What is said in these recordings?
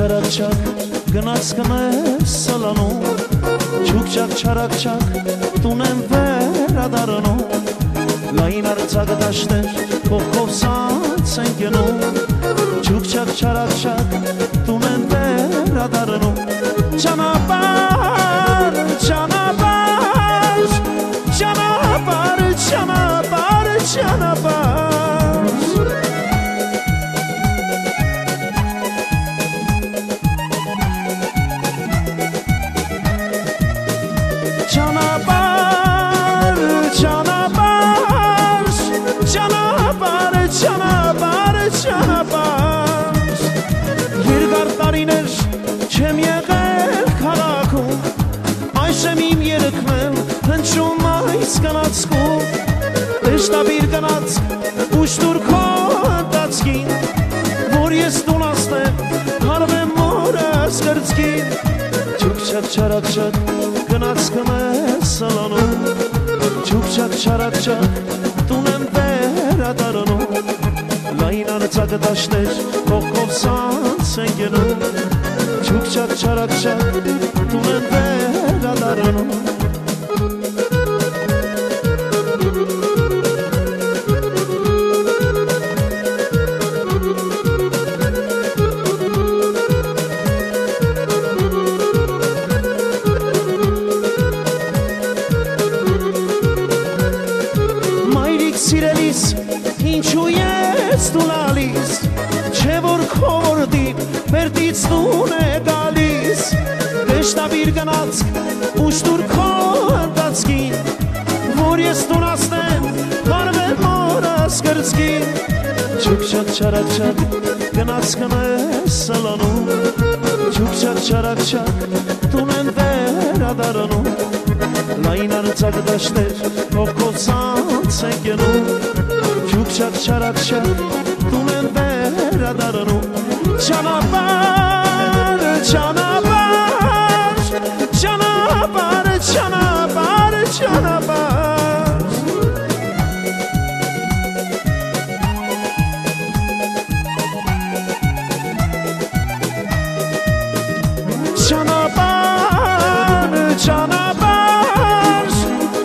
չարակ-չակ գնաց կնես սլանում Չուկ-չակ չարակ-չակ տուն եմ վերադարնում Լայն արցակը դաշտեր կողքով սանց են գնում Չուկ-չակ չարակ-չակ տուն եմ վերադարնում Ճանապարհ, ճանապարհ, ճանապարհ, ճանապարհ, ճանապարհ Ճանապարհ, ճանապարհ, ճանապարհ, ճանապարհ, ճանապարհ Երկար տարիներ չեմ եղել քաղաքում Այժմ իմ երգն էլ հնչում այս գնացքում Էշտաբիր գնաց ուշ դուր քո ընթացքին Որ ես տունասնեմ հարվեմ մորս կրծքին Չուկ-չակ չարակ-չակ գնաց կնես սլանում Չուկ-չակ չարակ-չակ տուն եմ վերադարնում Լայն արցակը դաշտեր կողքով սանց են գնում Չուկ-չակ չարակ-չակ տուն եմ վերադարնում Սիրելիս, ինչու ես դու լալիս, չէ որ քո որդին վերդից տուն է գալիս Դեշտաբիր գնացք, ուշ դուր քո ընթացքին, որ ես տունասնեմ, հարվեմ մորս կրծքին Չուկ-չակ չարակ-չակ գնաց կնես սլանում, չուկ-չակ չարակ-չակ տուն եմ վերադարնում Լայն արցակը դաշտեր կողքով սանց են գնում Չուկ-չակ չարակ-չակ տուն եմ վերադարնում Ճանապարհ, ճանապարհ, ճանապարհ, ճանապարհ, ճանապարհ Ճանապարհ, ճանապարհ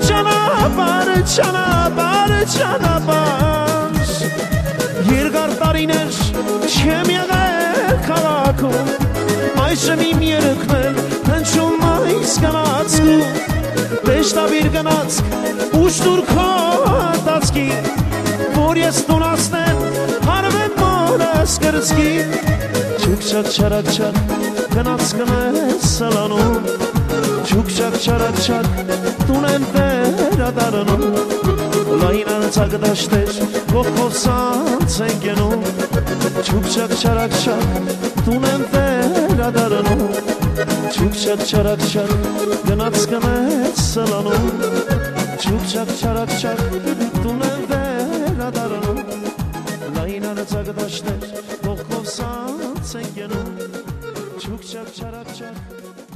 Ճանապարհ, ճանապարհ Երկար տարիներ չեմ եղել քաղաքում Այժմ իմ երգն էլ հնչում այս գնացքում Դեշտաբիր գնացք ուշ դուր քո ընթացքին Որ ես տունասնեմ հարվեմ մորս կրծքին Չուկ-չակ չարակ-չակ գնաց կնես սլանում Չուկ-չակ չարակ-չակ տուն եմ վերադարնում Լայն արցակը դաշտեր կողքով սանց են գնում Չուկ-չակ չարակ-չակ տուն եմ վերադարնում Չուկ-չակ չարակ-չակ գնաց կնես սլանում Չուկ-չակ չարակ-չակ տուն եմ վերադարնում Լայն արցակը դաշտեր կողքով սանց են գնում Չուկ-չակ չարակ-չակ